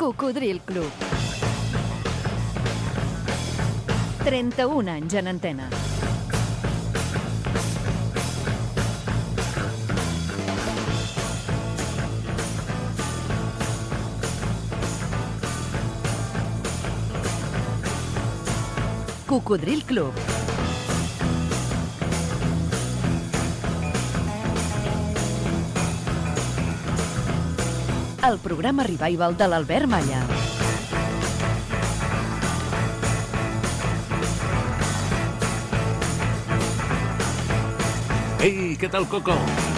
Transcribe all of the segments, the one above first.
Cocodril Club. 31 anys en antena. Cocodril Club. El programa revival de l'Albert Malla. Ei, què tal, Coco?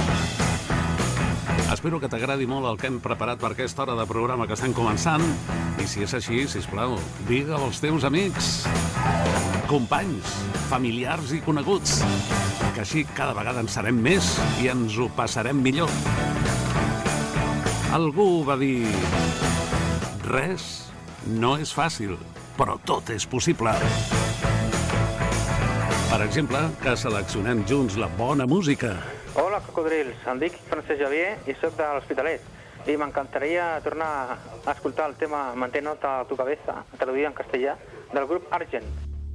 Espero que t'agradi molt el que hem preparat per aquesta hora de programa que estem començant. I si és així, sisplau, digue als teus amics, companys, familiars i coneguts, que així cada vegada en serem més i ens ho passarem millor. Algú va dir: res no és fàcil, però tot és possible. Per exemple, que seleccionem junts la bona música. Hola, cocodrils. Em dic Francesc Javier i soc de l'Hospitalet. I m'encantaria tornar a escoltar el tema Mantén alta tu cabeza, traduït en castellà, del grup Argent.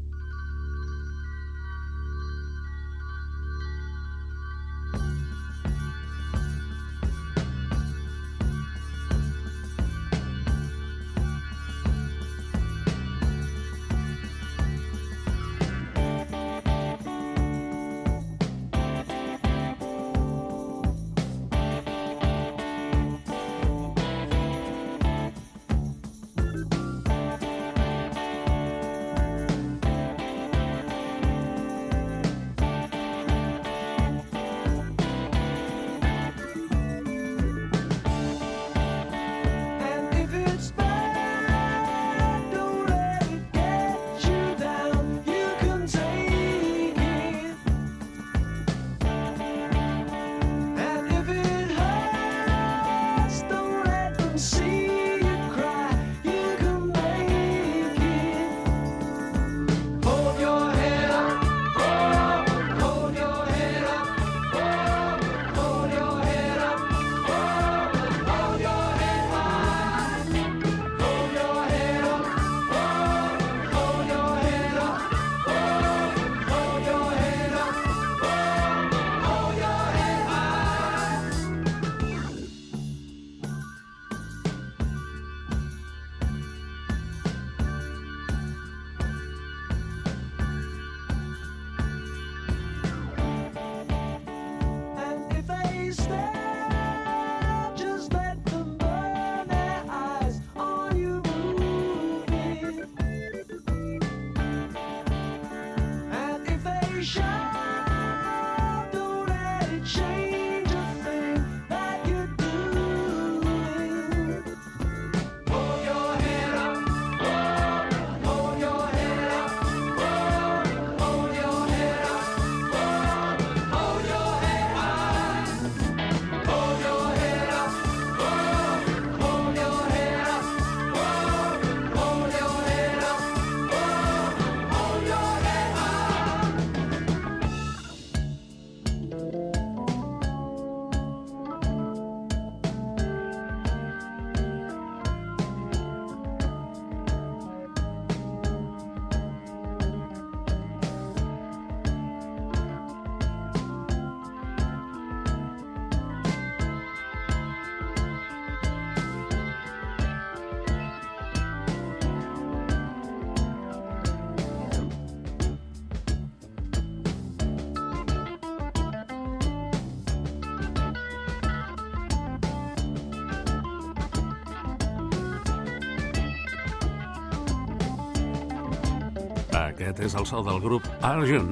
Aquest és el so del grup Argent.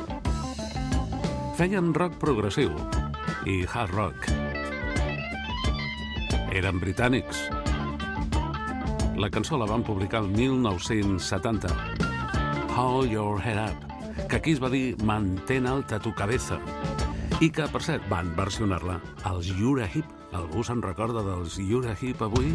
Feien rock progressiu i hard rock. Eren britànics. La cançó la van publicar el 1970. Hold Your Head Up, que aquí es va dir Mantén alta tu cabeza, i que, per cert, van versionar-la als Uriah Heep. Algú se'n recorda dels Uriah Heep avui?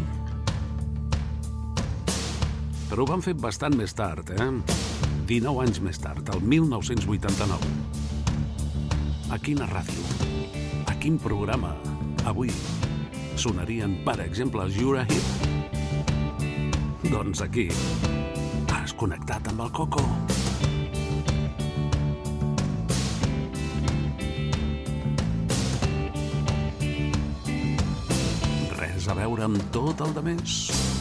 Però ho van fer bastant més tard, 19 anys més tard, el 1989. A quina ràdio, a quin programa, avui, sonarien, per exemple, els Uriah Heep? Doncs aquí has connectat amb el Coco. Res a veure amb tot el de més.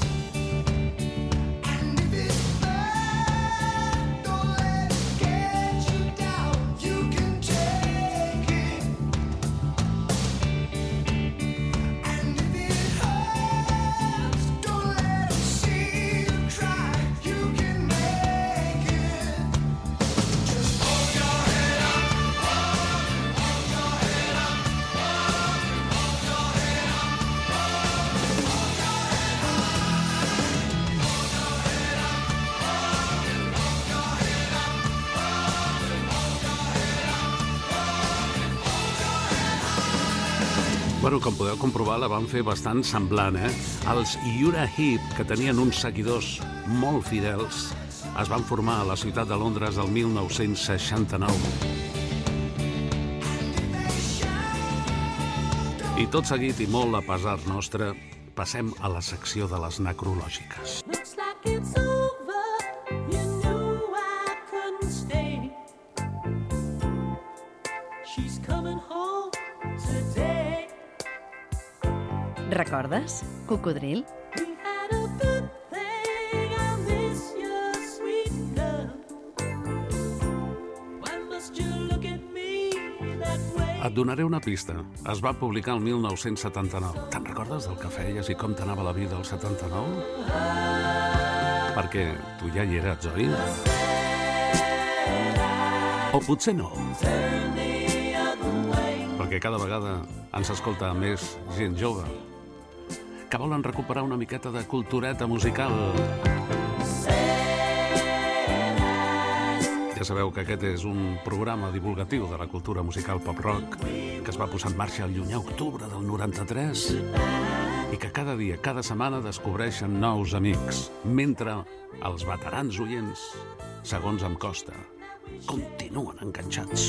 Bueno, com podeu comprovar, la van fer bastant semblant, Els Uriah-Heep, que tenien uns seguidors molt fidels, es van formar a la ciutat de Londres el 1969. I tot seguit i molt a pesar nostre, passem a la secció de les necrològiques. Recordes? Cocodril? Et donaré una pista. Es va publicar el 1979. Te'n recordes del que feies i com t'anava la vida al 79? Perquè tu ja hi eres, oi? O potser no. Perquè cada vegada ens escolta més gent jove que volen recuperar una miqueta de cultureta musical. Ja sabeu que aquest és un programa divulgatiu de la cultura musical pop-rock que es va posar en marxa el llunyà octubre del 93 i que cada dia, cada setmana descobreixen nous amics, mentre els veterans oients, segons em costa, continuen enganxats.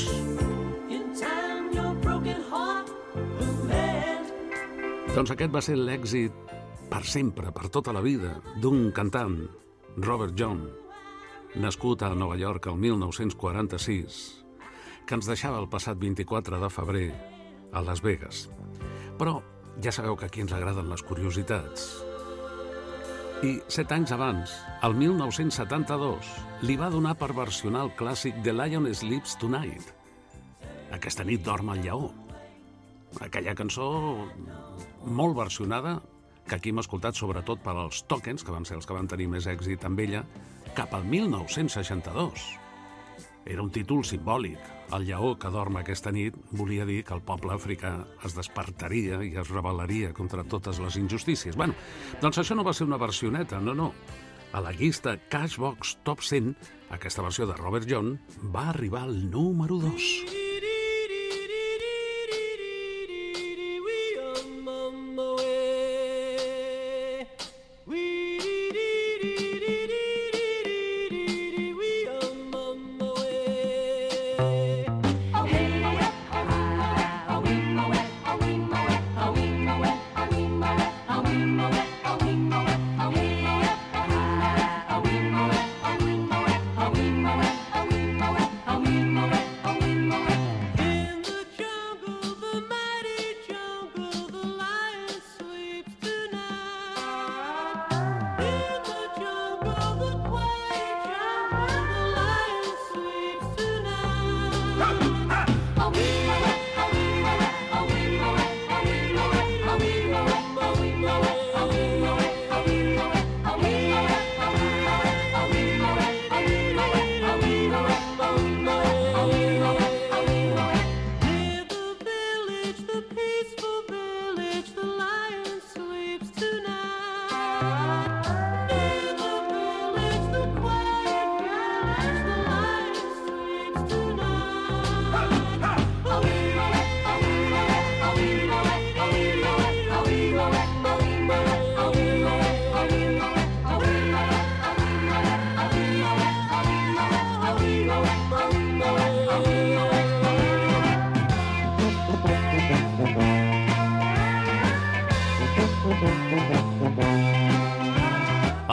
Doncs aquest va ser l'èxit per sempre, per tota la vida, d'un cantant, Robert John, nascut a Nova York el 1946, que ens deixava el passat 24 de febrer a Las Vegas. Però ja sabeu que aquí ens agraden les curiositats. I 7 anys abans, el 1972, li va donar per versionar el clàssic The Lion Sleeps Tonight. Aquesta nit dorm el lleó. Aquella cançó molt versionada, que aquí hem escoltat sobretot per als Tokens, que van ser els que van tenir més èxit amb ella, cap al 1962. Era un títol simbòlic. El lleó que dorm aquesta nit volia dir que el poble africà es despertaria i es rebel·laria contra totes les injustícies. Bueno, doncs això no va ser una versioneta, no. A la llista Cashbox Top 100, aquesta versió de Robert John va arribar al número 2.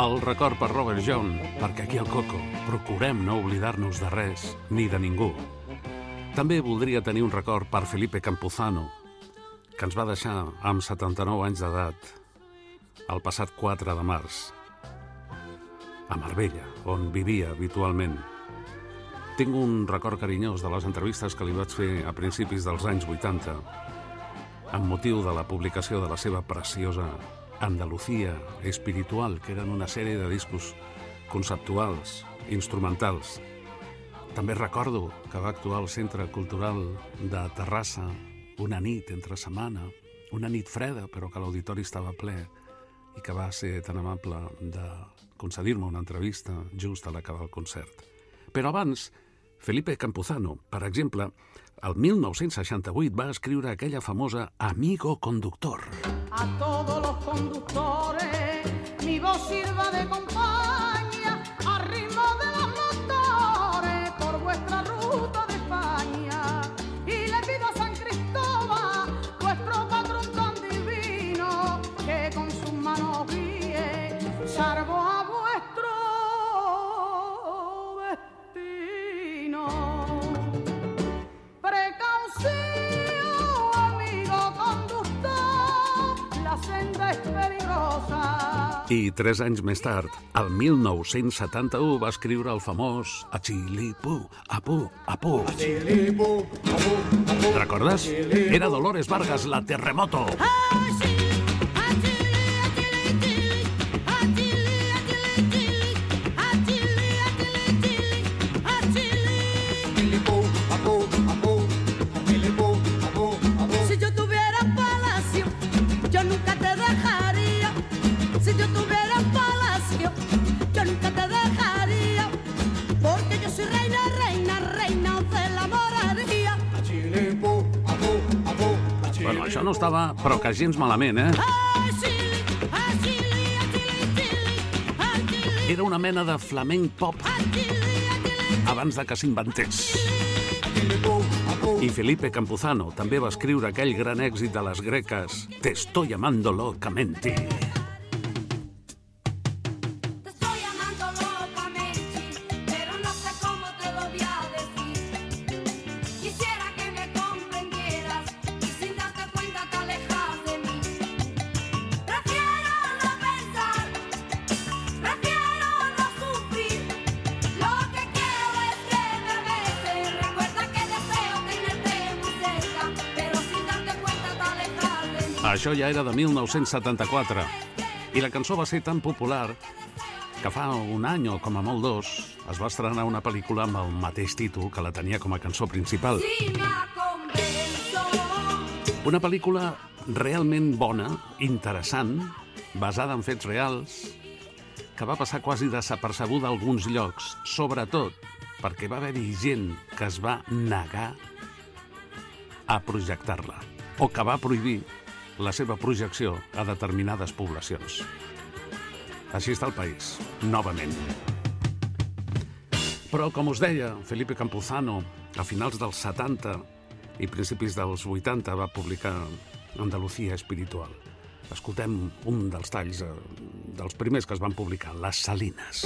El record per Robert John, perquè aquí al Coco procurem no oblidar-nos de res ni de ningú. També voldria tenir un record per Felipe Campuzano, que ens va deixar amb 79 anys d'edat el passat 4 de març, a Marbella, on vivia habitualment. Tinc un record carinyós de les entrevistes que li vaig fer a principis dels anys 80, amb motiu de la publicació de la seva preciosa Andalucía Espiritual, que eren una sèrie de discos conceptuals, instrumentals. També recordo que va actuar al Centre Cultural de Terrassa una nit entre setmana, una nit freda, però que l'auditori estava ple, i que va ser tan amable de concedir-me una entrevista just a l'acabar el concert. Però abans, Felipe Campuzano, per exemple, el 1968 va escriure aquella famosa Amigo Conductor. A todos los conductores mi voz sirva de compañía al ritmo de los motores por vuestra ruta de España. Y le pido a San Cristóbal, vuestro patrón tan divino, que con sus manos guíe, salvo a vuestro destino. Precaución, amigo conductor, la senda es peligrosa. I 3 anys més tard, el 1971, va escriure el famós Achilipu, Apu, Apu. Recordes? Era Dolores Vargas, la Terremoto. Si yo tuviera palacio, yo nunca te dejaría. Si yo tuviera palacio, yo nunca te dejaría. Porque yo soy reina, reina, reina de la monarquía. Bueno, això no estava, però que gens malament, eh? Era una mena de flamenc pop abans de que s'inventés. I Felipe Campuzano també va escriure aquell gran èxit de les greques, Te estoy amando locamente. Això ja era de 1974, i la cançó va ser tan popular que fa un any o com a molt 2 es va estrenar una pel·lícula amb el mateix títol que la tenia com a cançó principal. Una pel·lícula realment bona, interessant, basada en fets reals, que va passar quasi desapercebuda a alguns llocs, sobretot perquè va haver-hi gent que es va negar a projectar-la, o que va prohibir la seva projecció a determinades poblacions. Així està el país, novament. Però, com us deia, Felipe Campuzano, a finals dels 70 i principis dels 80, va publicar Andalucía Espiritual. Escoltem un dels talls dels primers que es van publicar, Les Salines.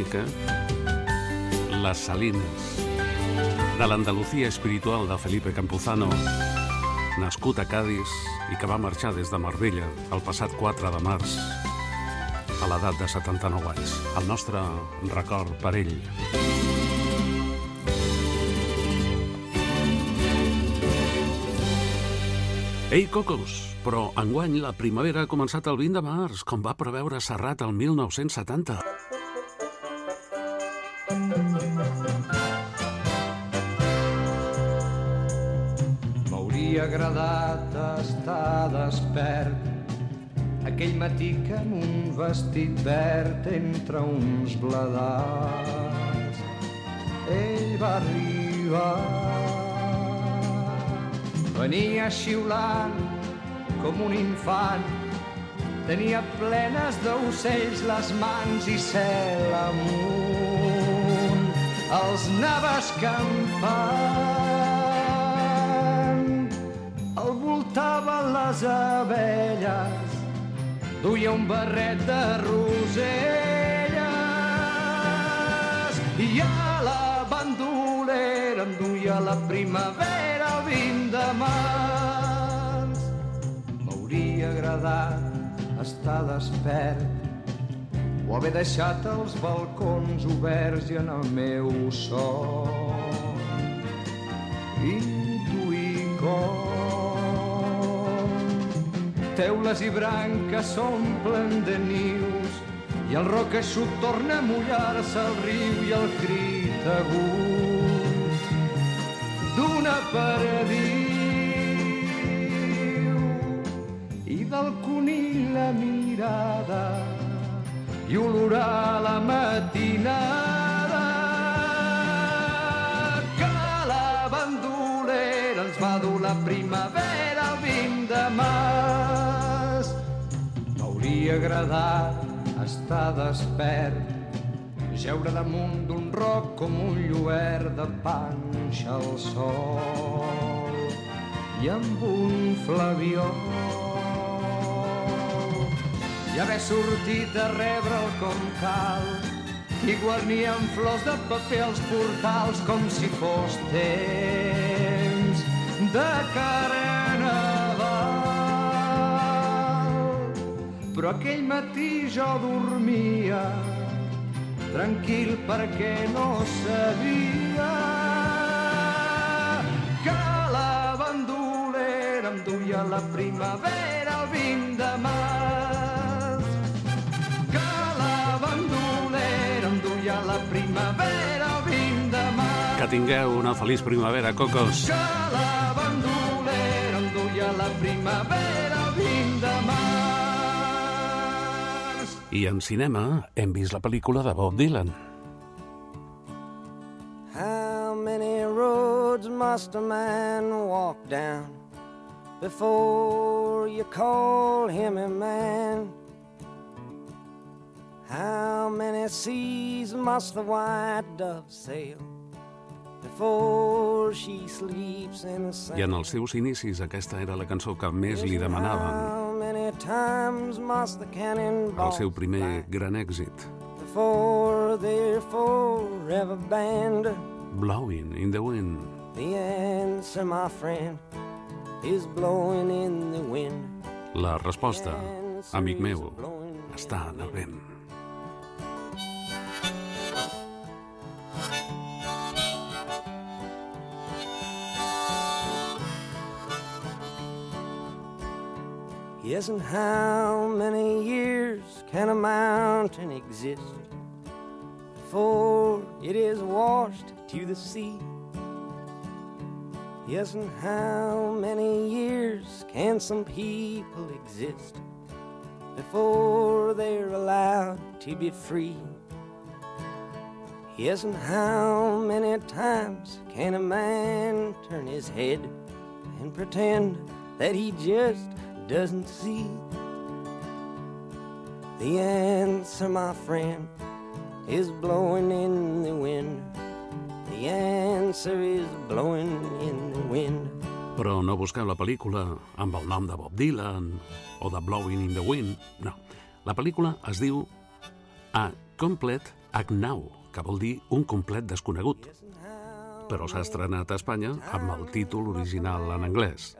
Blanca, Las Salines, de l'Andalucía espiritual de Felipe Campuzano, nascut a Cádiz i que va marxar des de Marbella el passat 4 de març a l'edat de 79 anys. El nostre record per ell. Ei, Cocos, però enguany la primavera ha començat el 20 de març, com va preveure Serrat el 1970. M'hauria agradat estar despert aquell matí que amb un vestit verd entre uns bladars ell va arribar. Venia xiulant com un infant, tenia plenes d'ocells les mans i cel amunt els anava escampant. El voltaven les abelles, duia un barret de roselles i a la bandolera em duia la primavera el 20 de març. M'hauria agradat estar despert o haver deixat els balcons oberts i en el meu son intuir com teules i branques s'omplen de nius i el roc eixut torna a mullar-se al riu i el crit agut d'una perdiu i del conill la mirada i olorar la matinada que la bandolera ens va dur la primavera el 20 de març. M'hauria agradat estar despert, jeure damunt d'un roc com un lluert de panxa al sol i amb un flabiol i haver sortit a rebre'l com cal i guarnir amb flors de paper els portals com si fos temps de Carnaval. Però aquell matí jo dormia tranquil perquè no sabia que la bandolera em duia la primavera el 20 de març. La primavera el 20 de març. Que tingueu una feliç primavera, Cocos. Que la bandolera em duia la primavera el 20 de març. I en cinema hem vist la pel·lícula de Bob Dylan. How many roads must a man walk down before you call him a man? How many seas must the white dove sail before she sleeps in the sand? I en els seus inicis aquesta era la cançó que més li demanaven. How many times must the cannonballs El seu primer gran èxit, before they're forever banned? Blowing in the Wind. The answer, my friend, is blowing in the wind. La resposta, amic meu, està en el vent. Yes, and how many years can a mountain exist before it is washed to the sea? Yes, and how many years can some people exist before they're allowed to be free? Yes, and how many times can a man turn his head and pretend that he just doesn't see? The answer, my friend, is blowing in the wind. The answer is blowing in the wind. Però no busqueu la pel·lícula amb el nom de Bob Dylan o de Blowing in the Wind, no. La pel·lícula es diu A Complete Agnau, que vol dir un complet desconegut, però s'ha estrenat a Espanya amb el títol original en anglès.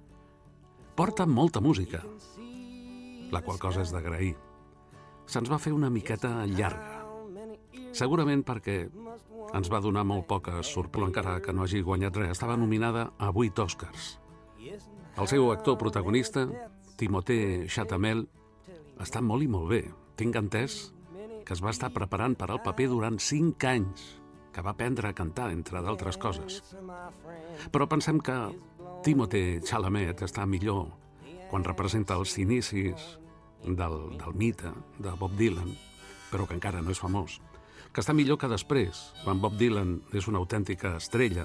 Porta molta música, la qual cosa és d'agrair. Se'ns va fer una miqueta llarga, segurament perquè ens va donar molt poca sort, però encara que no hagi guanyat res, estava nominada a 8 Oscars. El seu actor protagonista, Timothée Chalamet, està molt i molt bé. Tinc entès que es va estar preparant per al paper durant 5 anys, que va aprendre a cantar, entre d'altres coses. Però pensem que Timothée Chalamet està millor quan representa els inicis del mite de Bob Dylan, però que encara no és famós, que està millor que després, quan Bob Dylan és una autèntica estrella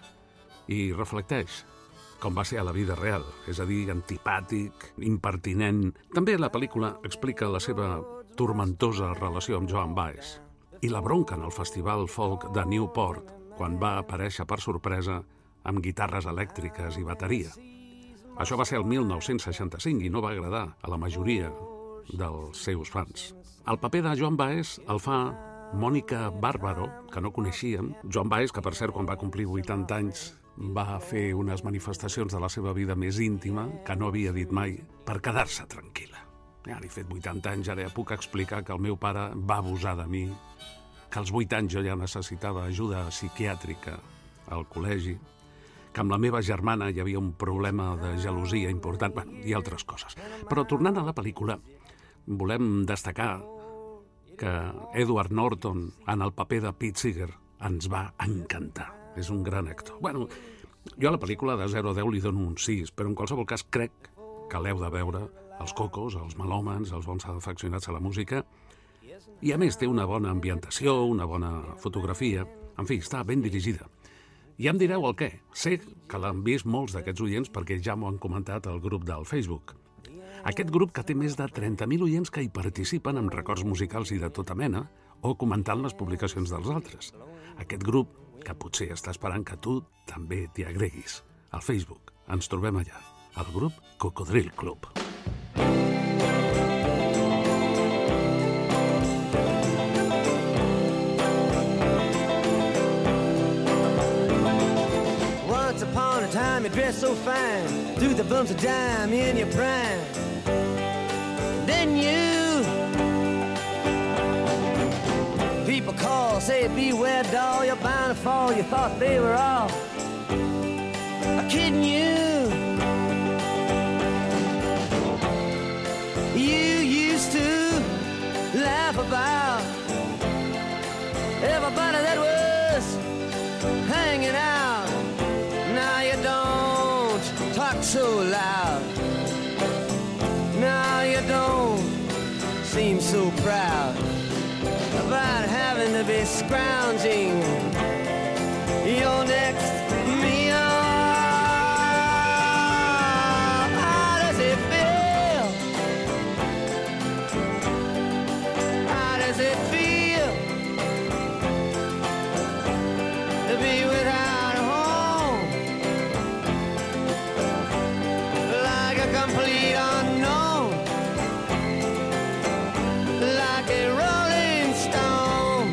i reflecteix com va ser a la vida real, és a dir, antipàtic, impertinent. També la pel·lícula explica la seva turmentosa relació amb Joan Baez i la bronca en el Festival Folk de Newport quan va aparèixer per sorpresa amb guitarres elèctriques i bateria. Això va ser el 1965 i no va agradar a la majoria dels seus fans. El paper de Joan Baez el fa Mònica Bàrbaro, que no coneixíem. Joan Baez, que per cert, quan va complir 80 anys, va fer unes manifestacions de la seva vida més íntima, que no havia dit mai, per quedar-se tranquil·la. Ja he fet 80 anys, ara ja puc explicar que el meu pare va abusar de mi, que als 8 anys jo ja necessitava ajuda psiquiàtrica al col·legi, que amb la meva germana hi havia un problema de gelosia important, i altres coses. Però tornant a la pel·lícula, volem destacar que Edward Norton, en el paper de Pete Seeger, ens va encantar. És un gran actor. Jo a la pel·lícula de 0 a 10 li dono un 6, però en qualsevol cas crec que l'heu de veure, els cocos, els melòmans, els bons afeccionats a la música, i a més té una bona ambientació, una bona fotografia, en fi, està ben dirigida. Ja em direu el què. Sé que l'han vist molts d'aquests oients perquè ja m'ho han comentat al grup del Facebook. Aquest grup que té més de 30.000 oients que hi participen amb records musicals i de tota mena o comentant les publicacions dels altres. Aquest grup que potser està esperant que tu també t'hi agreguis. Al Facebook ens trobem allà, al grup Cocodril Club. Once upon a time you dressed so fine, threw the bumps of dime in your prime. Then you people call, say beware doll, you're bound to fall. You thought they were all kidding you. You used to laugh about everybody that was hanging out. Now you don't talk so loud. Now you don't seem so proud about having to be scrounging your next meal. How does it feel? How does it feel to be without a home? Like a complete unknown, like a rolling stone.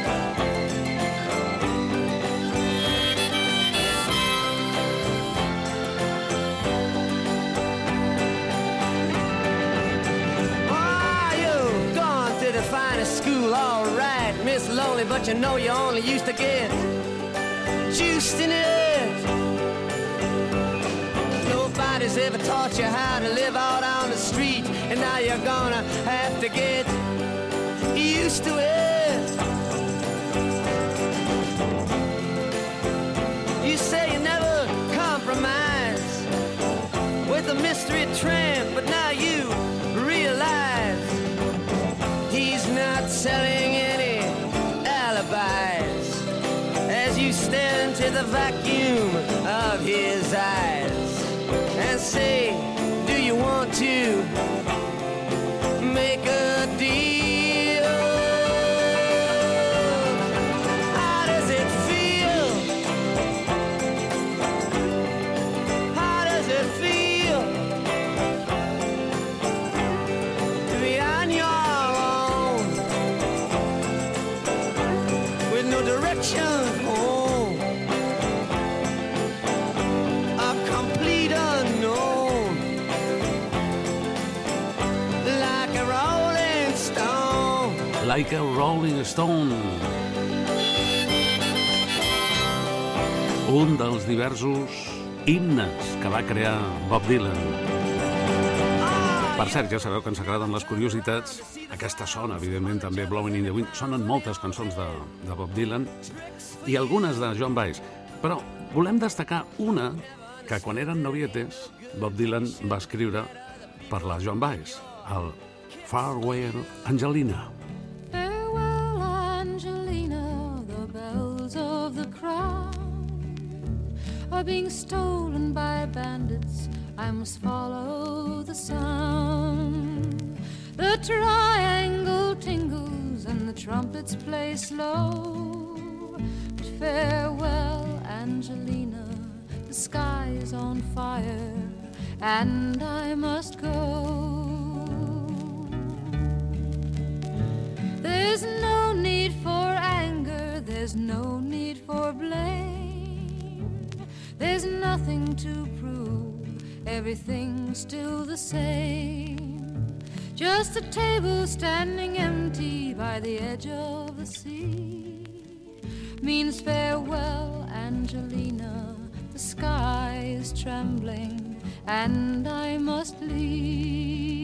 Oh, you've gone to the finest school, all right, Miss Lonely, but you know you only used to get juiced in it. Nobody's ever taught you how to live out on the street, and now you're gonna have to get used to it. You say you never compromise with a mystery tramp, but now you realize he's not selling any alibis as you stare into the vacuum of his eyes and say, do you want to make a deal? How does it feel? How does it feel to be on your own? Like a Rolling Stone. Un dels diversos himnes que va crear Bob Dylan. Per cert, ja sabeu que ens agraden les curiositats. Aquesta sona, evidentment, també Blowing in the Wind. Sonen moltes cançons de Bob Dylan i algunes de Joan Baez. Però volem destacar una que quan eren novietes Bob Dylan va escriure per la Joan Baez, el Farewell Angelina. Farewell Angelina, the bells of the crown are being stolen by bandits. I must follow the sound. The triangle tingles and the trumpets play slow. But farewell, Angelina, the sky is on fire and I must go. There's no need for anger, there's no need for blame. There's nothing to prove, everything's still the same. Just a table standing empty by the edge of the sea means farewell, Angelina. The sky is trembling and I must leave.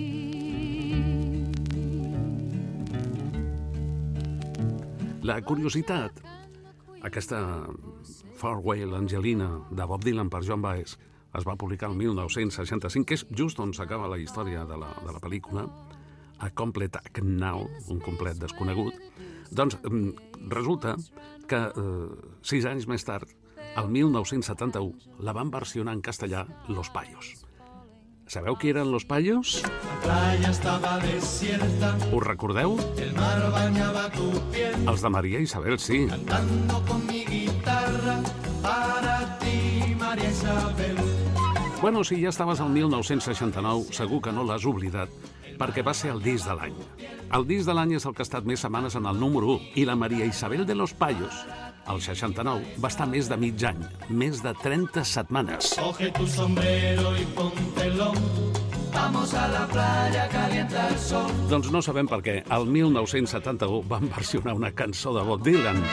La curiositat, aquesta Farewell Angelina de Bob Dylan per Joan Baez, es va publicar el 1965, que és just on s'acaba la història de la pel·lícula, A Complete Unknown, un complet desconegut. Doncs resulta que 6 anys més tard, el 1971, la van versionar en castellà Los Payos. Sabeu qui eren Los Payos? La playa estaba desierta. Us recordeu? El mar bañaba tu piel. Els de Maria Isabel, sí. Cantando con mi guitarra para ti, María Isabel. Bueno, si ja estaves al 1969, segur que no l'has oblidat, perquè va ser el disc de l'any. El disc de l'any és el que ha estat més setmanes en el número 1, i la Maria Isabel de Los Payos, el 69, va estar més de mig any, més de 30 setmanes. Coge tu sombrero y póntelo. Vamos a la playa, calienta el sol. Doncs no sabem per què. El 1971 van versionar una cançó de Bob Dylan.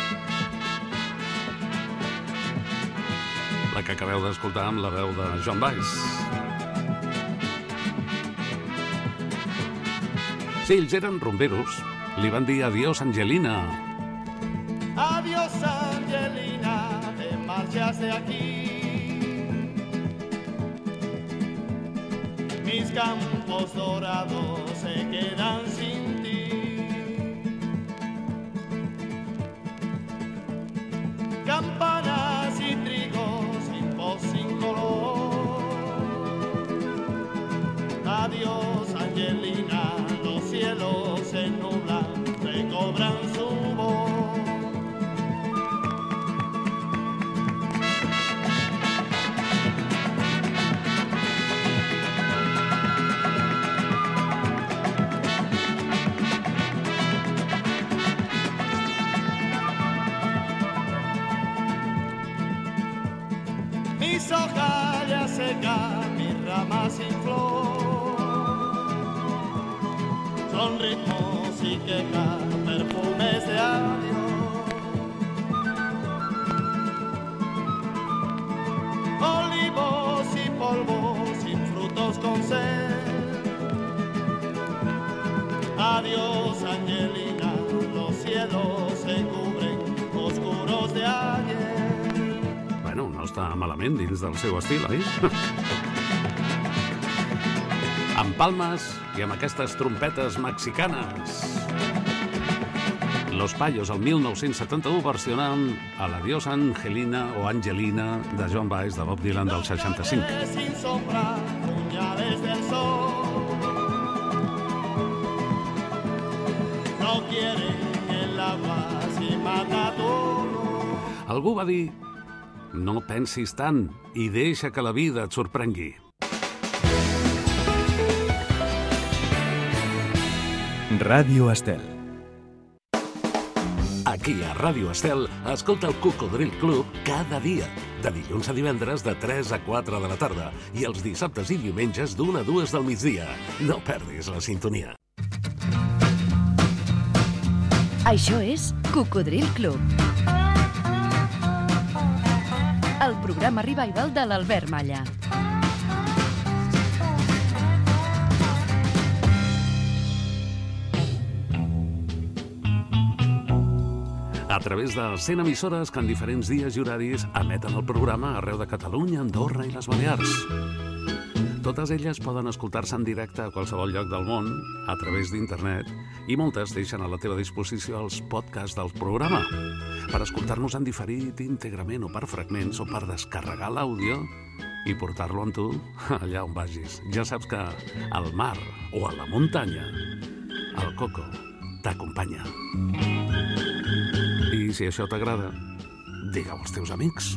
La que acabeu d'escoltar amb la veu de Joan Baez. Sí, ells eren rumberos. Li van dir adiós, Angelina. Adiós, Angelina, te marchas de aquí. Mis campos dorados se quedan sin ti. Campanas y trigo sin voz, sin color. Adiós, Angelina, los cielos se nublan, recobran su voz. Mis hojas ya secan, mis ramas sin flor, son ritmos y quejas, perfumes de adiós. Olivos y polvos sin frutos con sed. Adiós, Angelina, los cielos se cubren oscuros de ayer. Bueno, no està malament dins del seu estil, oi? Amb palmes i amb aquestes trompetes mexicanes. Los Payos, el 1971, versionant a l'Adiós Angelina o Angelina de Joan Baez de Bob Dylan del 65. Sin sombra, puñales del sol. No quieren el agua si mata tu olor. Algú va dir: no pensis tant i deixa que la vida et sorprengui. Ràdio Estel. Aquí a Ràdio Estel, escolta el Cocodril Club cada dia, de dilluns a divendres de 3 a 4 de la tarda i els dissabtes i diumenges d'1 a 2 del migdia. No perdis la sintonia. Això és Cocodril Club. El programa revival de l'Albert Malla. A través de 100 emissores que en diferents dies i horaris emeten el programa arreu de Catalunya, Andorra i les Balears. Totes elles poden escoltar-se en directe a qualsevol lloc del món a través d'internet i moltes deixen a la teva disposició els podcasts del programa per escoltar-nos en diferit, íntegrament o per fragments o per descarregar l'àudio i portar-lo amb tu allà on vagis. Ja saps que al mar o a la muntanya el Coco t'acompanya. I si això t'agrada, digue-ho als teus amics.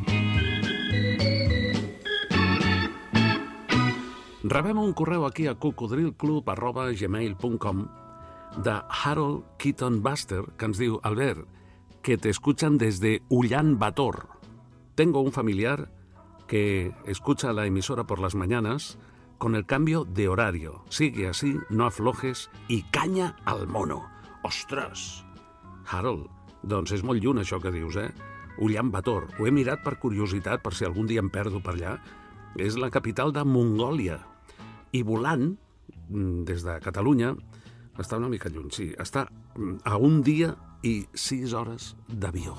Rebem un correu aquí a cocodrilclub@gmail.com de Harold Keaton Buster, que ens diu: Albert, que te escuchan desde Ullán Bator. Tengo un familiar que escucha la emisora por las mañanas con el cambio de horario. Sigue así, no aflojes i canya al mono. Ostres! Harold, doncs és molt lluny això que dius, Ullán Bator. Ho he mirat per curiositat, per si algun dia em perdo per allà. És la capital de Mongòlia. I volant, des de Catalunya, està una mica lluny, sí. Està a un dia i 6 hores d'avió.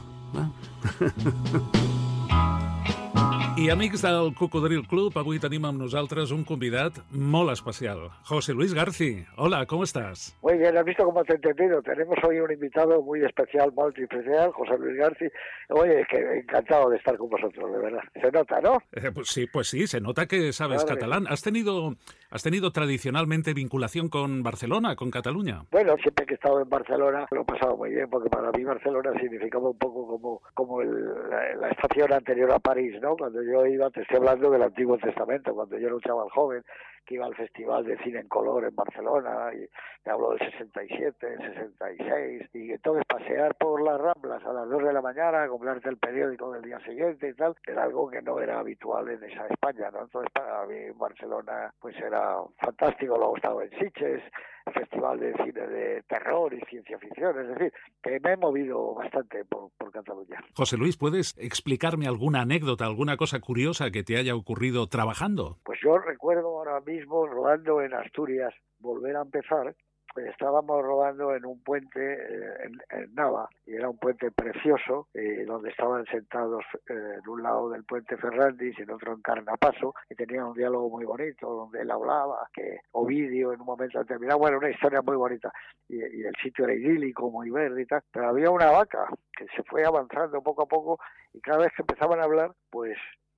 I amics del Cocodril Club, avui tenim amb nosaltres un convidat molt especial, José Luis Garci. Hola, ¿cómo estás? Muy bien, has visto cómo te he entendido. Tenemos hoy un invitado muy especial, multiespecial, José Luis Garci. Oye, es que encantado de estar con vosotros, de verdad. Se nota, ¿no? Pues sí, se nota que sabes catalán. ¿Has tenido tradicionalmente vinculación con Barcelona, con Cataluña? Bueno, siempre que he estado en Barcelona lo he pasado muy bien, porque para mí Barcelona significaba un poco como la estación anterior a París, ¿no? Cuando yo iba, te estoy hablando del Antiguo Testamento, cuando yo era un chaval joven, que iba al Festival de Cine en Color en Barcelona, y te hablo del 67, el 66, y entonces pasear por las Ramblas a las 2 de la mañana, comprarte el periódico del día siguiente y tal, era algo que no era habitual en esa España, ¿no? Entonces para mí Barcelona pues era fantástico. Luego estaba en Sitges, el Festival de Cine de Terror y Ciencia Ficción, es decir, que me he movido bastante por Cataluña. José Luis, ¿puedes explicarme alguna anécdota, alguna cosa curiosa que te haya ocurrido trabajando? Pues yo recuerdo ahora mismo rodando en Asturias, Volver a empezar. Estábamos rodando en un puente en Nava, y era un puente precioso, donde estaban sentados en un lado del puente Ferrandis y en otro en Carnapaso, y tenía un diálogo muy bonito, donde él hablaba, que Ovidio en un momento determinado, bueno, una historia muy bonita, y el sitio era idílico, muy verde y tal, pero había una vaca que se fue avanzando poco a poco, y cada vez que empezaban a hablar, pues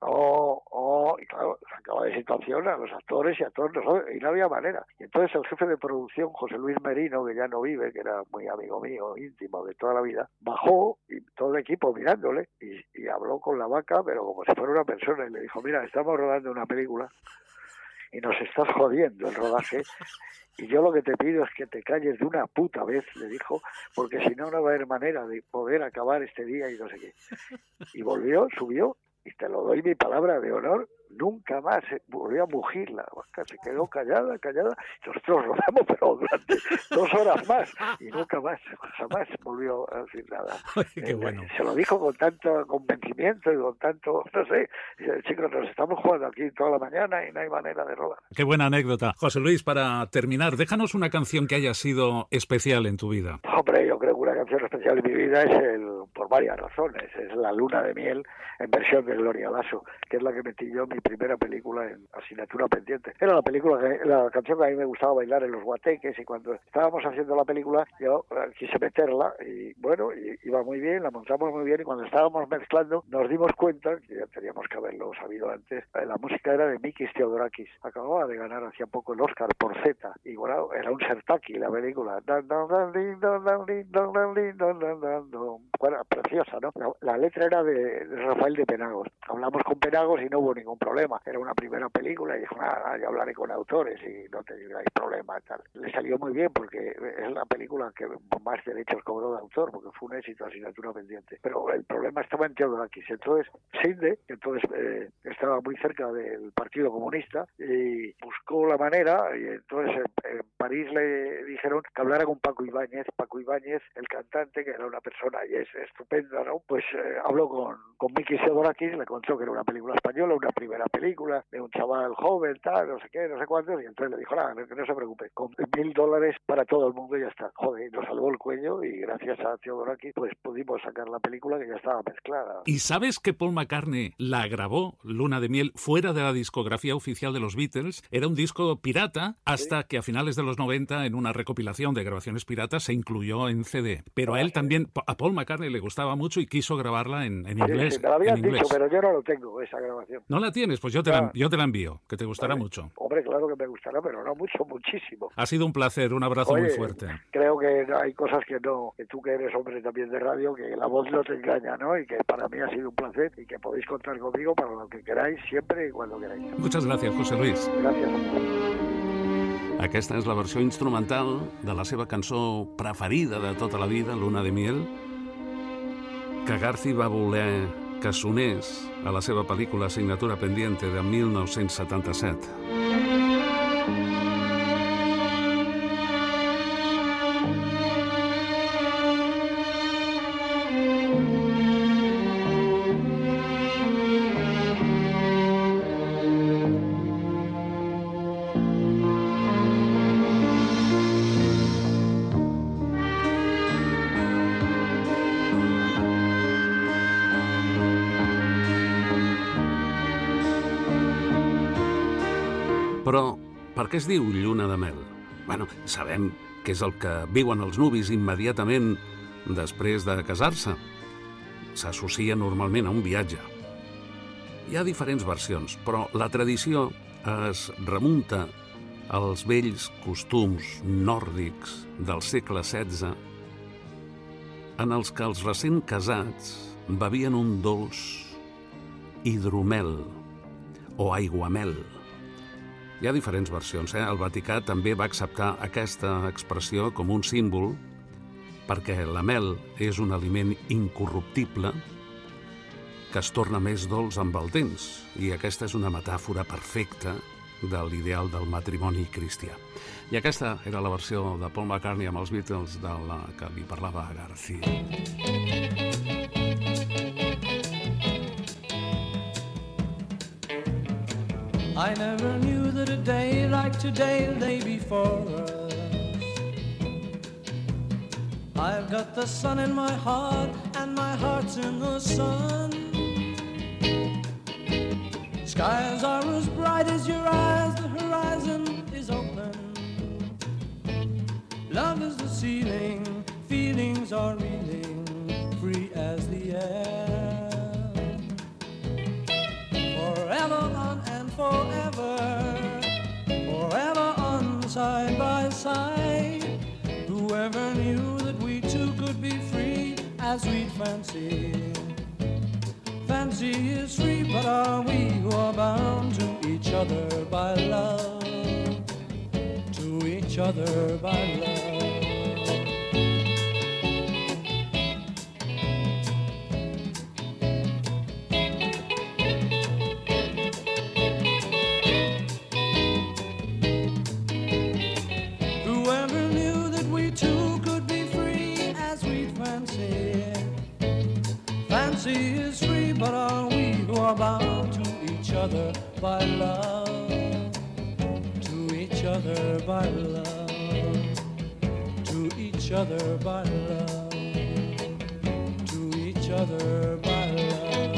y claro, sacaba de situación a los actores y a todos nosotros, y no había manera. Y entonces el jefe de producción, José Luis Merino, que ya no vive, que era muy amigo mío, íntimo de toda la vida, bajó, y todo el equipo mirándole, y habló con la vaca, pero como si fuera una persona, y le dijo: mira, estamos rodando una película, y nos estás jodiendo el rodaje, y yo lo que te pido es que te calles de una puta vez, le dijo, porque si no, no va a haber manera de poder acabar este día y no sé qué. Y volvió, subió, y te lo doy mi palabra de honor, nunca más volvió a mugir la vaca, se quedó callada, nosotros rodamos pero durante 2 horas más, y nunca más, jamás volvió a decir nada. Ay, qué bueno. Se lo dijo con tanto convencimiento y con tanto, no sé, chicos, nos estamos jugando aquí toda la mañana y no hay manera de rodar. Qué buena anécdota. José Luis, para terminar, déjanos una canción que haya sido especial en tu vida. Hombre, yo creo que una canción especial en mi vida es por varias razones, es La luna de miel, en versión de Gloria Lasso, que es la que metí yo en mi primera película en Asignatura Pendiente. Era la canción que a mí me gustaba bailar en los guateques, y cuando estábamos haciendo la película yo quise meterla, y bueno, iba muy bien, la montamos muy bien, y cuando estábamos mezclando nos dimos cuenta, que ya teníamos que haberlo sabido antes, la música era de Mikis Theodorakis, acababa de ganar hacía poco el Oscar por Z, y bueno, era un Sertaki la película. Bueno, preciosa, ¿no? La letra era de Rafael de Penagos. Hablamos con Penagos y no hubo ningún problema. problema, era una primera película, y dijo, nada, yo hablaré con autores y no tendréis problema, tal. Le salió muy bien porque es la película que más derechos cobró de autor, porque fue un éxito, asignatura pendiente. Pero el problema estaba en Theodorakis. Entonces, Sinde, que entonces estaba muy cerca del Partido Comunista, y buscó la manera, y entonces en París le dijeron que hablara con Paco Ibáñez. Paco Ibáñez, el cantante, que era una persona y es estupenda, ¿no? Pues habló con Miki Theodorakis, le contó que era una película española, una primera película de un chaval joven, tal, no sé qué, no sé cuántos, y entonces le dijo, nada, que no se preocupe, con $1.000 para todo el mundo y ya está. Joder, nos salvó el cuello, y gracias a Theodorakis pues pudimos sacar la película, que ya estaba mezclada. ¿Y sabes que Paul McCartney la grabó, Luna de Miel, fuera de la discografía oficial de los Beatles? Era un disco pirata hasta que a finales de los 90, en una recopilación de grabaciones piratas, se incluyó en CD. Pero a él también, a Paul McCartney le gustaba mucho y quiso grabarla en inglés. Sí, me lo habían dicho, pero yo no lo tengo, esa grabación. ¿No la tienes? Pues yo te la envío, que te gustará mucho. Hombre, claro que me gustará, pero no mucho, muchísimo. Ha sido un placer, un abrazo muy fuerte. Creo que hay cosas que tú que eres hombre también de radio, que la voz no te engaña, ¿no? Y que para mí ha sido un placer, y que podéis contar conmigo para lo que queráis, siempre y cuando queráis. Muchas gracias, José Luis. Gràcies. Aquesta és la versió instrumental de la seva cançó preferida de tota la vida, Luna de Miel, que Garci va voler que sonés a la seva pel·lícula Asignatura Pendiente de 1977. Però per què es diu Lluna de Mel? Bueno, sabem que és el que viuen els nuvis immediatament després de casar-se. S'associa normalment a un viatge. Hi ha diferents versions, però la tradició es remunta als vells costums nòrdics del segle XVI, en els que els recent casats bevien un dolç hidromel o aiguamel. Hi ha diferents versions. El Vaticà també va acceptar aquesta expressió com un símbol perquè la mel és un aliment incorruptible que es torna més dolç amb el temps, i aquesta és una metàfora perfecta de l'ideal del matrimoni cristià. I aquesta era la versió de Paul McCartney amb els Beatles de la que li parlava a García. I never knew that a day like today lay before us. I've got the sun in my heart and my heart's in the sun. Skies are as bright as your eyes, the horizon is open. Love is the ceiling, feelings are reeling, free as the air. Forever on and forever, forever on side by side. Whoever knew that we two could be free as we'd fancy. Fancy is free, but are we who are bound to each other by love? To each other by love. Fancy is free, but are we who are bound to each other by love? To each other by love. To each other by love. To each other by love.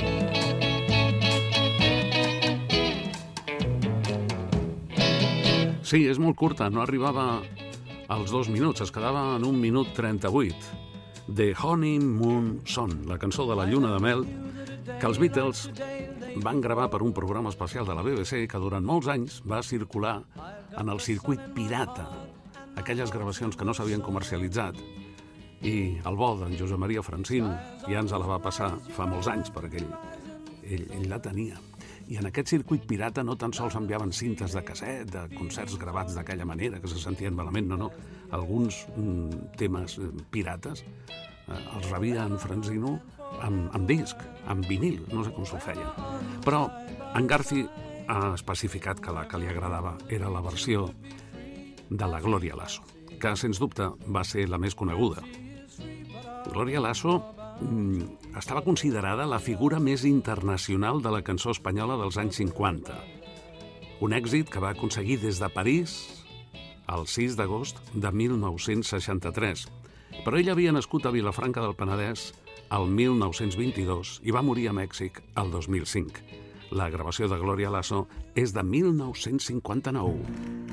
Sí, és molt curta, no arribava als 2 minuts, es quedava en 1 minut 38. The Honeymoon Song, la cançó de la lluna de mel, que els Beatles van gravar per un programa especial de la BBC que durant molts anys va circular en el circuit pirata, aquelles gravacions que no s'havien comercialitzat, i el bo d'en Josep Maria Francino ja ens la va passar fa molts anys perquè ell la tenia. I en aquest circuit pirata no tan sols enviaven cintes de casset, de concerts gravats d'aquella manera, que se sentien malament, no. Alguns temes pirates els rebia en Franzino amb disc, amb vinil, no sé com s'ho feien. Però en Garci ha especificat que la que li agradava era la versió de la Gloria Lasso, que sens dubte va ser la més coneguda. Gloria Lasso estava considerada la figura més internacional de la cançó espanyola dels anys 50. Un èxit que va aconseguir des de París el 6 d'agost de 1963. Però ell havia nascut a Vilafranca del Penedès el 1922 i va morir a Mèxic el 2005. La gravació de Gloria Lasso és de 1959.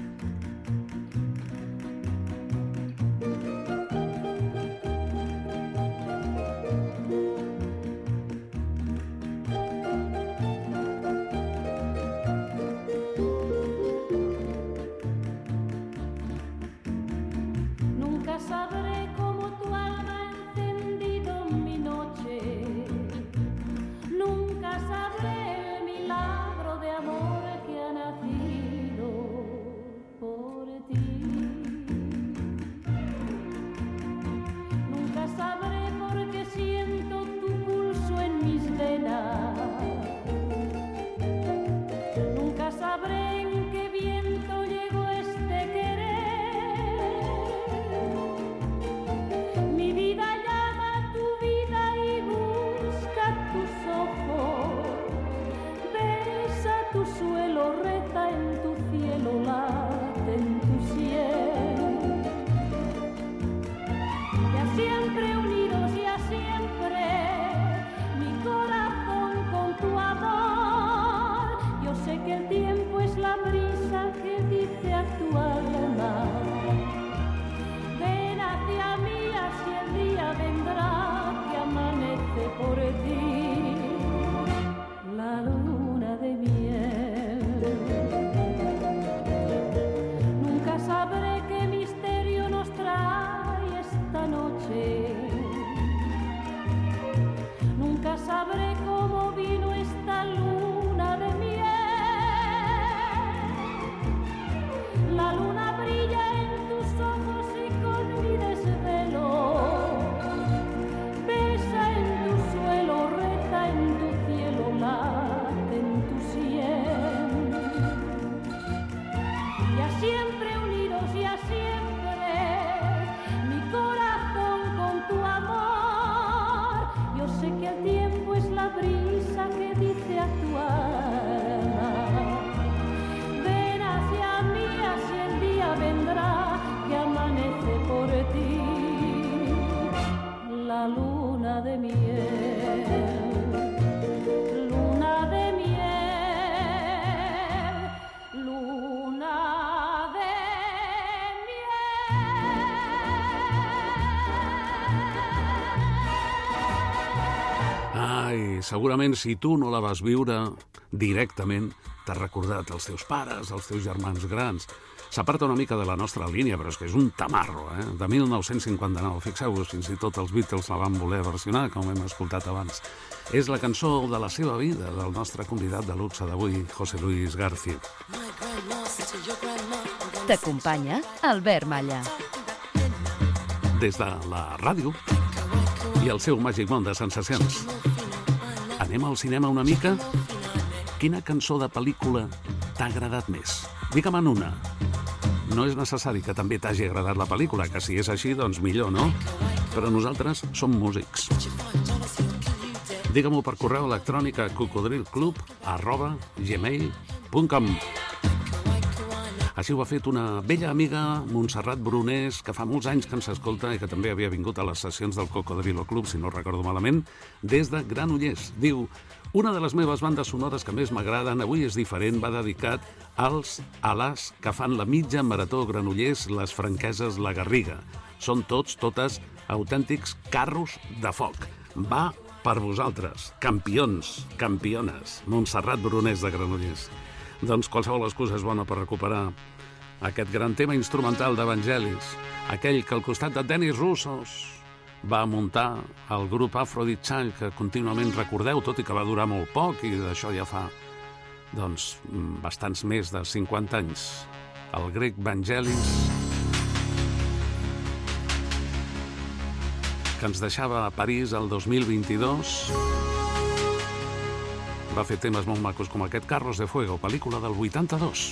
Segurament, si tu no la vas viure directament, t'has recordat els teus pares, els teus germans grans. S'aparta una mica de la nostra línia, però és que és un tamarro, de 1959. Fixeu-vos, fins i tot els Beatles la van voler versionar, com hem escoltat abans. És la cançó de la seva vida, del nostre convidat de luxe d'avui, José Luis García. T'acompanya Albert Malla. Des de la ràdio i el seu màgic món de sensacions. Anem al cinema una mica? Quina cançó de pel·lícula t'ha agradat més? Digue'm una. No és necessari que també t'hagi agradat la pel·lícula, que si és així, doncs millor, no? Però nosaltres som músics. Digue-m'ho per correu electrònic a cocodrilclub@gmail.com. Així ho ha fet una vella amiga, Montserrat Brunés, que fa molts anys que ens escolta i que també havia vingut a les sessions del Cocodrilo Club, si no recordo malament, des de Granollers. Diu: una de les meves bandes sonores que més m'agraden avui és diferent, va dedicat als alàs que fan la mitja marató Granollers, les Franqueses, la Garriga. Són totes autèntics carros de foc. Va per vosaltres, campions, campiones. Montserrat Brunés de Granollers. Doncs qualsevol excusa és bona per recuperar aquest gran tema instrumental d'Evangelis, aquell que al costat de Dennis Russos va muntar el grup Aphrodite Child, que contínuament recordeu, tot i que va durar molt poc, i d'això ja fa doncs, bastants més de 50 anys. El grec Vangelis, que ens deixava a París el 2022, va fer temes molt macos com aquest Carros de Fuego, pel·lícula del 82.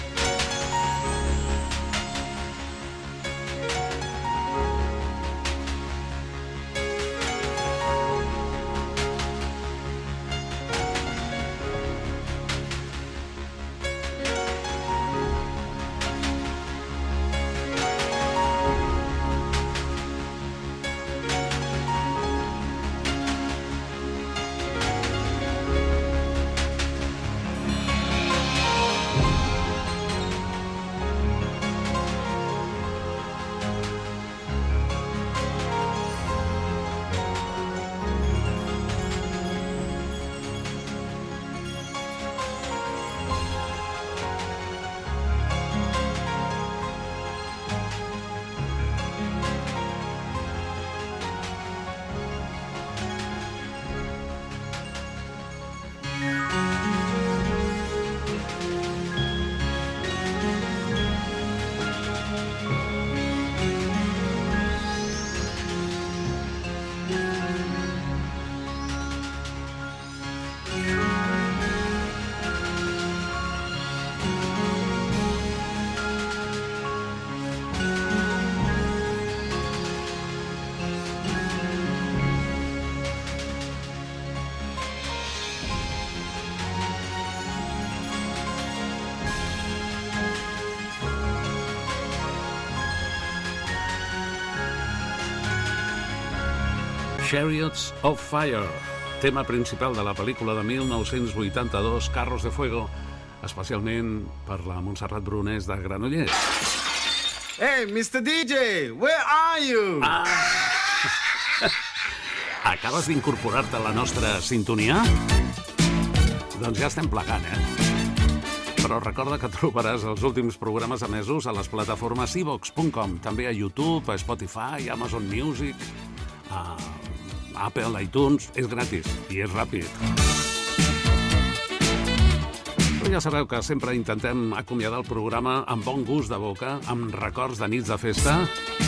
Chariots of Fire, tema principal de la pel·lícula de 1982, Carros de Fuego, especialment per la Montserrat Brunès de Granollers. Hey, Mr. DJ, where are you? Acabes d'incorporar-te a la nostra sintonia? Doncs ja estem plegant, Però recorda que trobaràs els últims programes emesos a les plataformes iVox.com, també a YouTube, a Spotify, a Amazon Music, a Apple, iTunes. És gratis i és ràpid. Però ja sabeu que sempre intentem acomiadar el programa amb bon gust de boca, amb records de nits de festa.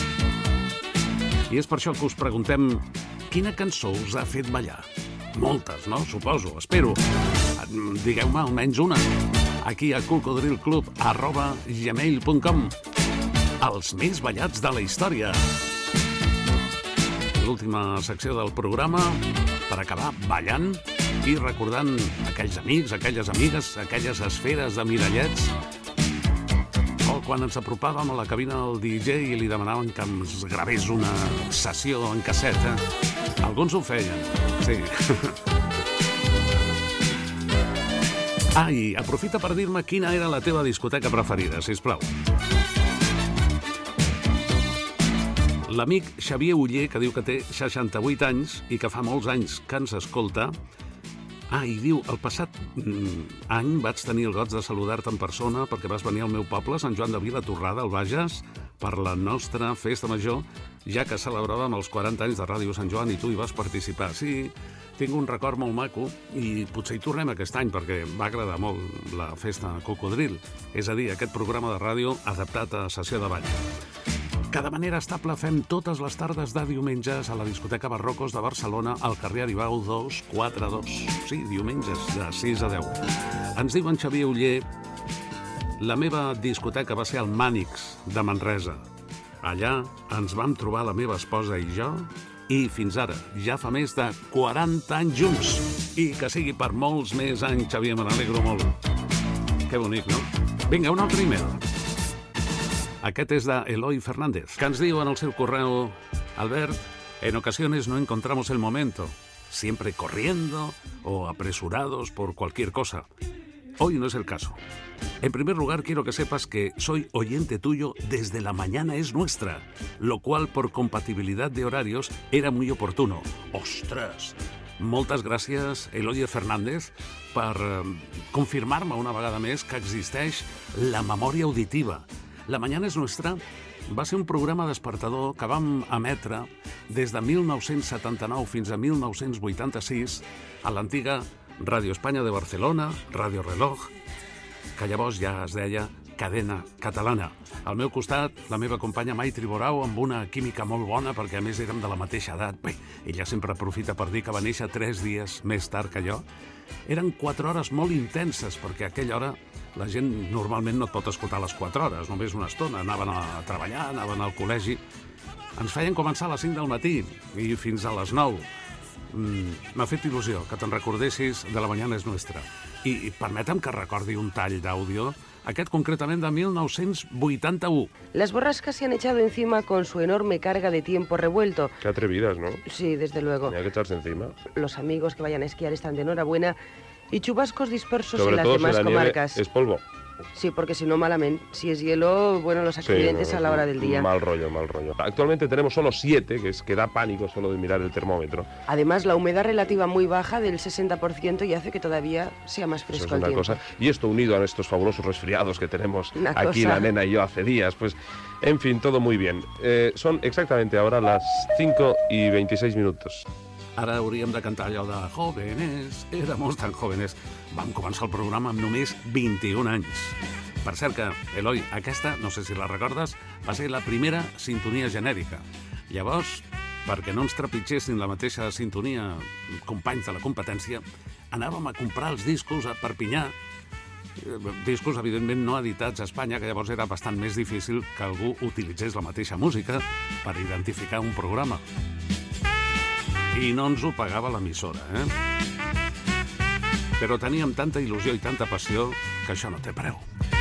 I és per això que us preguntem quina cançó us ha fet ballar. Moltes, no? Suposo, espero. Digueu-me almenys una. Aquí a cocodrilclub@gmail.com. Els més ballats de la història. L'última secció del programa per acabar ballant i recordant aquells amics, aquelles amigues, aquelles esferes de mirallets, o quan ens apropàvem a la cabina del DJ i li demanaven que ens gravés una sessió en casset. Alguns ho feien, sí. I aprofita per dir-me quina era la teva discoteca preferida, sisplau. L'amic Xavier Uller, que diu que té 68 anys i que fa molts anys que ens escolta, i diu, el passat any vaig tenir el goig de saludar-te en persona perquè vas venir al meu poble, Sant Joan de Vilatorrada, al Bages, per la nostra festa major, ja que celebràvem els 40 anys de Ràdio Sant Joan i tu hi vas participar. Sí, tinc un record molt maco i potser hi tornem aquest any perquè va agradar molt la festa Cocodril, és a dir, aquest programa de ràdio adaptat a sessió de ball. Que de manera estable fem totes les tardes de diumenges a la discoteca Barrocos de Barcelona, al carrer Aribau 242. Sí, diumenges, de 6 a 10. Ens diu en Xavier Uller, la meva discoteca va ser al Mànix de Manresa. Allà ens vam trobar la meva esposa i jo, i fins ara ja fa més de 40 anys junts. I que sigui per molts més anys, Xavier, me n'alegro molt. Que bonic, no? Vinga, un altre email. Aquest és de Eloy Fernández, que ens diu en el seu correu: Albert, en ocasiones no encontramos el momento, siempre corriendo o apresurados por cualquier cosa. Hoy no es el caso. En primer lugar, quiero que sepas que soy oyente tuyo desde La Mañana es Nuestra, lo cual por compatibilidad de horarios era muy oportuno. ¡Ostres! Moltes gràcies, Eloy Fernández, per confirmar-me una vegada més que existeix la memòria auditiva. La Mañana es Nuestra va ser un programa despertador que vam emetre des de 1979 fins a 1986 a l'antiga Ràdio Espanya de Barcelona, Ràdio Reloj, que llavors ja es deia Cadena Catalana. Al meu costat, la meva companya Maitri Borau, amb una química molt bona, perquè a més érem de la mateixa edat. Bé, ella sempre aprofita per dir que va néixer 3 dies més tard que jo. Eren 4 hores molt intenses, perquè a aquella hora la gent normalment no et pot escoltar les 4 hores, només una estona. Anaven a treballar, anaven al col·legi. Ens feien començar a les 5 del matí i fins a les 9. M'ha fet il·lusió que te'n recordessis de La Mañana es Nuestra. I permetem que recordi un tall d'àudio, aquest concretament de 1981. Las borrascas se han echado encima con su enorme carga de tiempo revuelto. Qué atrevidas, ¿no? Sí, desde luego. Hay que echarse encima. Los amigos que vayan a esquiar están de enhorabuena y chubascos dispersos Sobre en las todo demás si la comarcas. nieve es polvo. Sí, porque si no, malamente. Si es hielo, bueno, los accidentes a la hora del día. Mal rollo, mal rollo. Actualmente tenemos solo 7, que da pánico solo de mirar el termómetro. Además, la humedad relativa muy baja del 60% y hace que todavía sea más fresco Eso es una el tiempo. cosa. Y esto unido a estos fabulosos resfriados que tenemos Una aquí cosa. la nena y yo hace días, pues, en fin, todo muy bien. Son exactamente ahora las 5:26. Ara hauríem de cantar allò de jóvenes, éramos tan jóvenes. Vam començar el programa amb només 21 anys. Per cert que, Eloi, aquesta, no sé si la recordes, va ser la primera sintonia genèrica. Llavors, perquè no ens trepitgessin la mateixa sintonia companys de la competència, anàvem a comprar els discos a Perpinyà, discos, evidentment, no editats a Espanya, que llavors era bastant més difícil que algú utilitzés la mateixa música per identificar un programa. I no ens ho pagava l'emissora, Però teníem tanta il·lusió i tanta passió que això no té preu.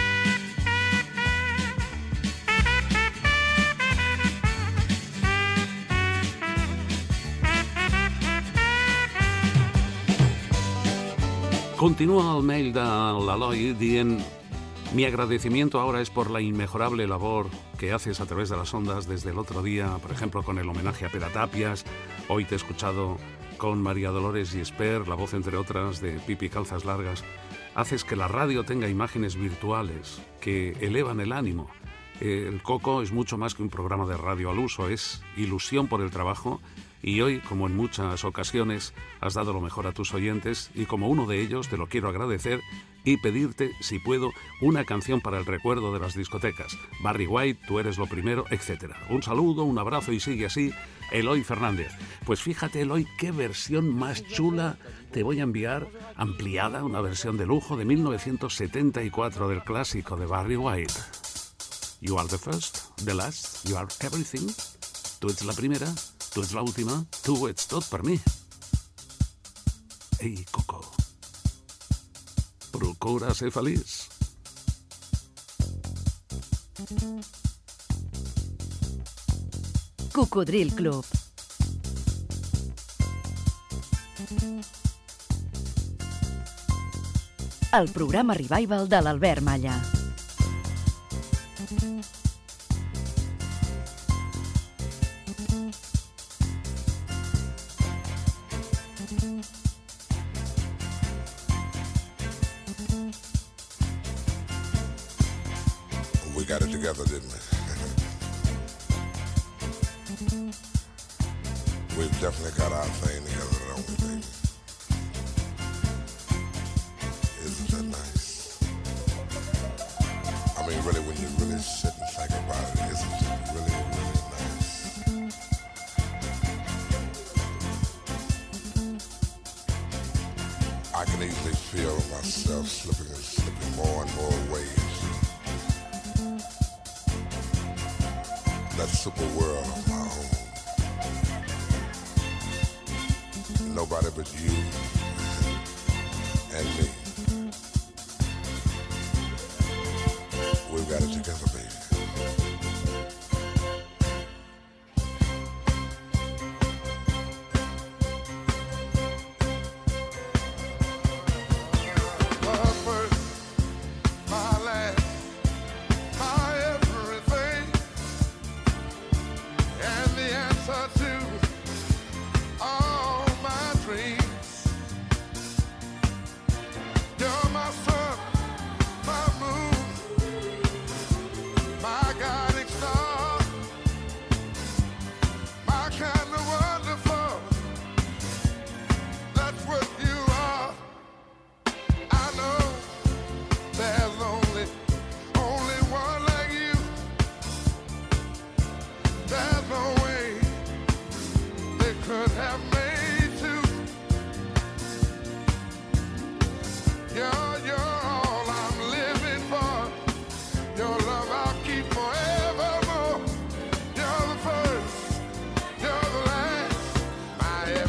Continúa el mail de l'Eloi dient: mi agradecimiento ahora es por la inmejorable labor que haces a través de las ondas desde el otro día, por ejemplo, con el homenaje a Pera Tapias. Hoy te he escuchado con María Dolores Gisper, la voz, entre otras, de Pipi Calzas Largas. Haces que la radio tenga imágenes virtuales que elevan el ánimo. El Coco es mucho más que un programa de radio al uso, es ilusión por el trabajo. Y hoy, como en muchas ocasiones, has dado lo mejor a tus oyentes y como uno de ellos te lo quiero agradecer y pedirte, si puedo, una canción para el recuerdo de las discotecas. Barry White, Tú eres lo primero, etc. Un saludo, un abrazo y sigue así, Eloi Fernández. Pues fíjate, Eloi, qué versión más chula te voy a enviar, ampliada, una versión de lujo de 1974 del clásico de Barry White. You are the first, the last, you are everything. Tu ets la primera, tu ets l'última, tu ets tot per mi. Ei, Coco, procura ser feliç. Cocodril Club. El programa Revival de l'Albert Malla. We got it together, didn't we? We've definitely got our thing together, don't we, baby? Isn't that nice? I mean, really, when you really sit and think about it, isn't it really, really nice? I can easily feel myself slipping more and more ways. That super world of my own. Nobody but you and me. We've got it together, baby.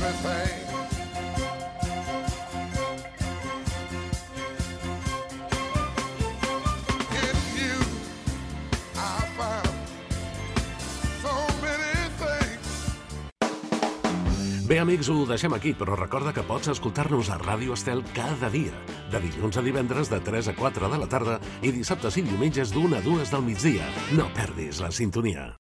everything. In you, I found so many things. Bé, amics, ho deixem aquí, però recorda que pots escoltar-nos a Ràdio Estel cada dia, de dilluns a divendres de 3 a 4 de la tarda i dissabtes i diumenges d'1 a 2 del migdia. No perdis la sintonia.